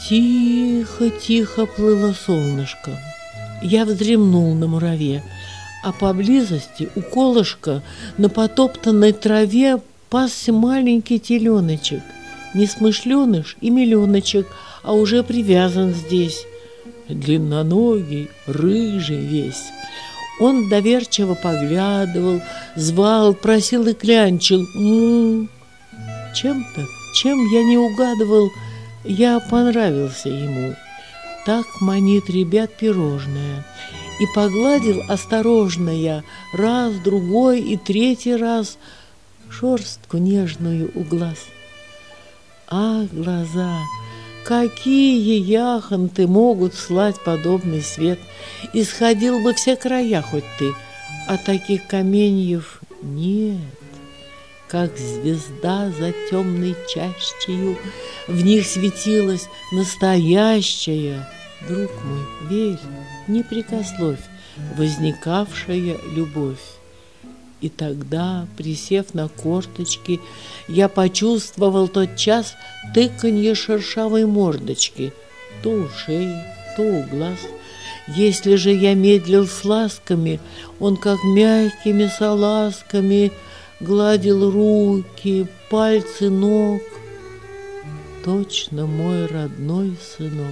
Тихо-тихо плыло солнышко. Я вздремнул на мураве, а поблизости у колышка на потоптанной траве пасся маленький теленочек, не смышленыш и миленочек, а уже привязан здесь, длинноногий, рыжий весь. Он доверчиво поглядывал, звал, просил и клянчил. Чем-то, чем я не угадывал, я понравился ему. Так манит ребят пирожное. И погладил осторожно я раз, другой и третий раз шерстку нежную у глаз. Ах, глаза! Какие яхонты могут слать подобный свет! Исходил бы все края хоть ты, а таких каменьев нет. Как звезда за темной чащею, в них светилась настоящая, друг мой, верь, не прикословь, возникавшая любовь. И тогда, присев на корточки, я почувствовал тотчас тыканье шершавой мордочки, то у шеи, то у глаз. Если же я медлил с ласками, он как мягкими салазками гладил руки, пальцы ног. Точно мой родной сынок.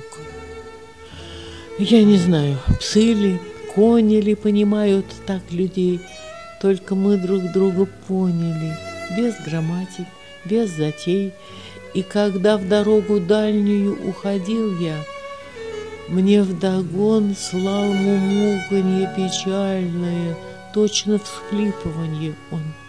Я не знаю, псы ли, кони ли понимают так людей. Только мы друг друга поняли, без грамматик, без затей. И когда в дорогу дальнюю уходил я, мне вдогон слал мумуканье печальное, точно всхлипыванье он.